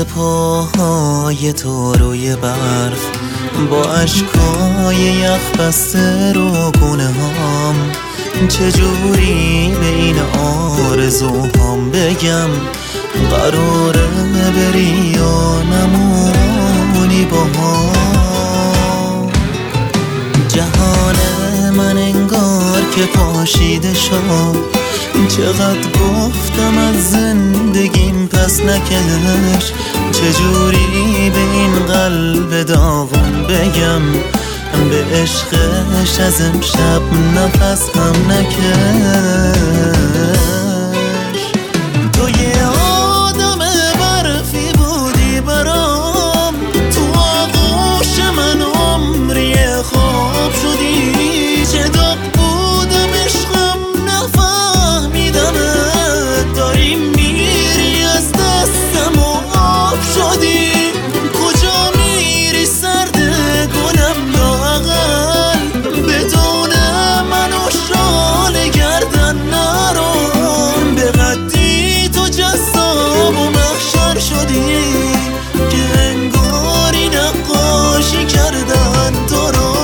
رد پاهای تو روی برف، با اشکای یخ بسته رو گونه هام، چجوری به این آرزوهام بگم قراره بری یا نمونی با هم. جهان من انگار که پاشیده شد، چقدر گفتم از زندگیم پس نکش، چجوری به این قلب داغون بگم به عشقش از امشب نفس هم نکش. تو یه آدم برفی بودی برام، تو آغوش من عمری خواب شدی، چه داغ بودم عشقم نفهمیدمت، داری میری از دستم و آب شدی، کجا میری سرد گلم لااقل، بدون من و شال گردن نرم، به قدی تو جذاب و محشر شدی که انگاری نقاشی کردن تو رو.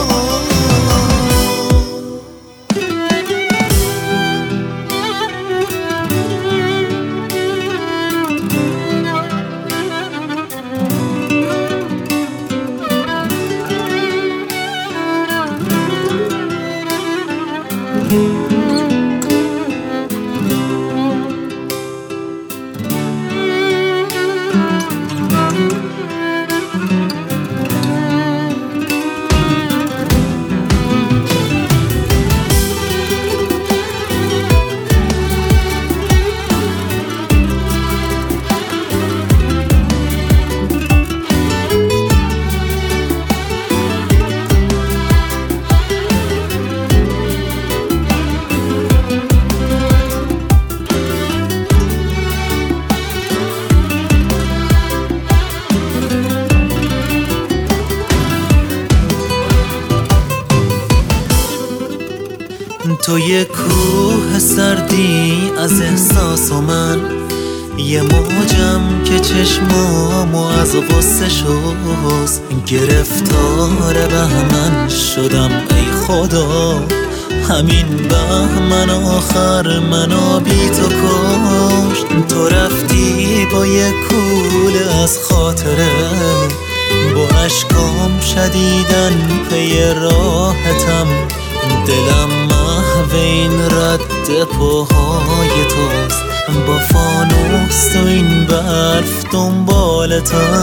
تو یه کوه سردی از احساس و من، یه موجم که چشمامو از غصه شست، گرفتار بهمن شدم ای خدا، همین بهمن آخر منو بی تو کشت. تو رفتی با یه کوله از خاطره، با اشکام شدیدن پی راحتم، دلم محو این رد پاهای توست، با فانوس تو این برف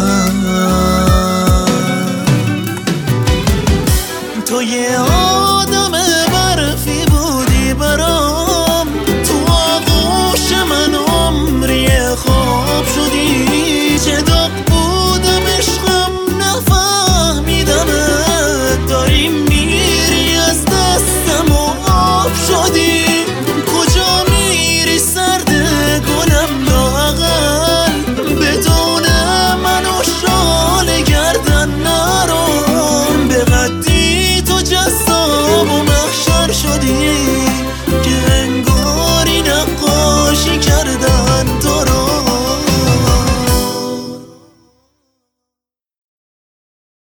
دنبالتم. تو یه آدم